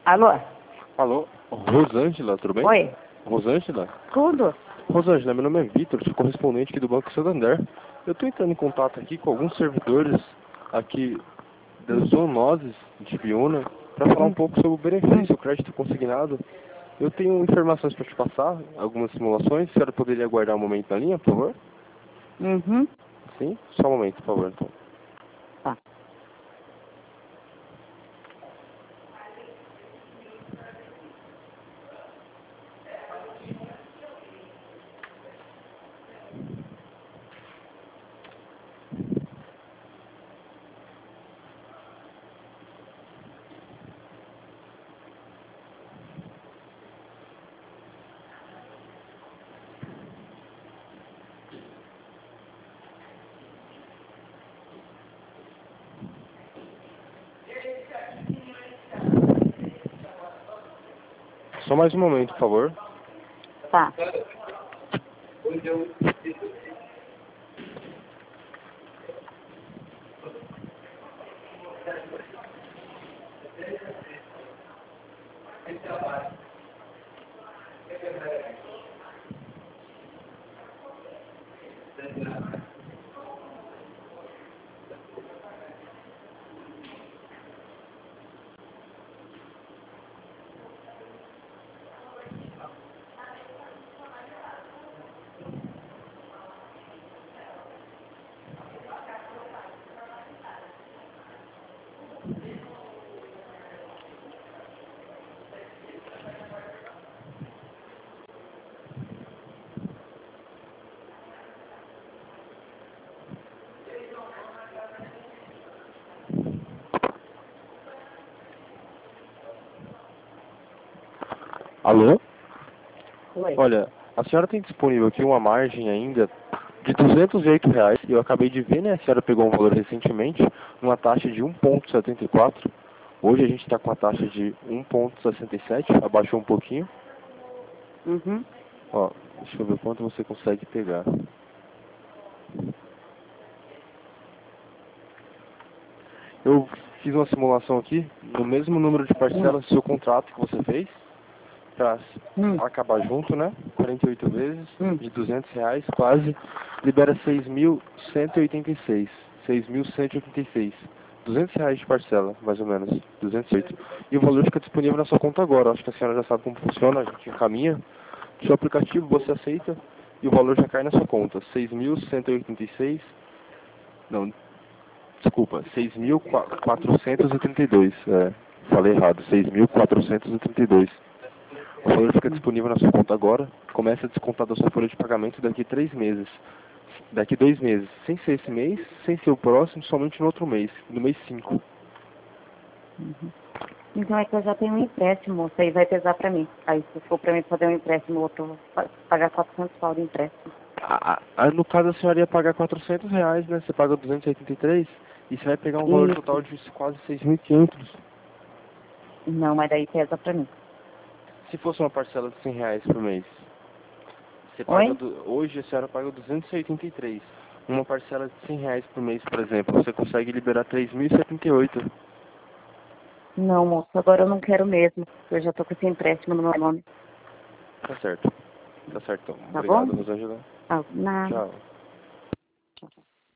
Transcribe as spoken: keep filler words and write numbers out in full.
Alô? Alô? Rosângela, tudo bem? Oi? Rosângela? Tudo? Rosângela, meu nome é Vitor, sou correspondente aqui do Banco Santander. Eu estou entrando em contato aqui com alguns servidores aqui das zoonoses de Biúna para falar um pouco sobre o benefício, o crédito consignado. Eu tenho informações para te passar, algumas simulações. A senhora poderia aguardar um momento na linha, por favor? Uhum. Sim? Só um momento, por favor, então. Tá. Só mais um momento, por favor. Tá. Alô? Oi. Olha, a senhora tem disponível aqui uma margem ainda de duzentos e oito reais. Eu acabei de ver, né? A senhora pegou um valor recentemente, uma taxa de um vírgula setenta e quatro. Hoje a gente está com a taxa de um vírgula sessenta e sete, abaixou um pouquinho. Uhum. Ó, deixa eu ver quanto você consegue pegar. Eu fiz uma simulação aqui, no mesmo número de parcelas do seu contrato que você fez, para Hum. acabar junto, né? quarenta e oito vezes, Hum. de duzentos reais, quase, libera seis mil cento e oitenta e seis. seis mil cento e oitenta e seis. duzentos reais de parcela, mais ou menos. duzentos e oito. E o valor fica disponível na sua conta agora. Acho que a senhora já sabe como funciona, a gente encaminha. No seu aplicativo você aceita e o valor já cai na sua conta. seis mil cento e oitenta e seis. Não, desculpa, seis mil quatrocentos e trinta e dois. É, falei errado, seis mil quatrocentos e trinta e dois. O valor fica disponível na sua conta agora. Começa a descontar da sua folha de pagamento daqui três meses. Daqui dois meses. Sem ser esse mês, sem ser o próximo, somente no outro mês. No mês cinco. Uhum. Então é que eu já tenho um empréstimo, isso aí vai pesar pra mim. Aí se for pra mim fazer um empréstimo, outro, eu vou pa- pagar quatrocentos pau de empréstimo. Ah, ah, no caso, a senhora ia pagar quatrocentos reais, né? Você paga duzentos e oitenta e três e você vai pegar um valor total Isso. de quase seis mil e quinhentos. Não, mas daí pesa pra mim. Se fosse uma parcela de cem reais por mês, você paga Oi? do, hoje a senhora paga duzentos e oitenta e três. Uma parcela de cem reais por mês, por exemplo, você consegue liberar três mil e setenta e oito. Não, moço, agora eu não quero mesmo. Eu já tô com esse empréstimo no meu nome. Tá certo. Tá certo, então. Tá Obrigado, bom? Rosângela. Ah, nada. Tchau.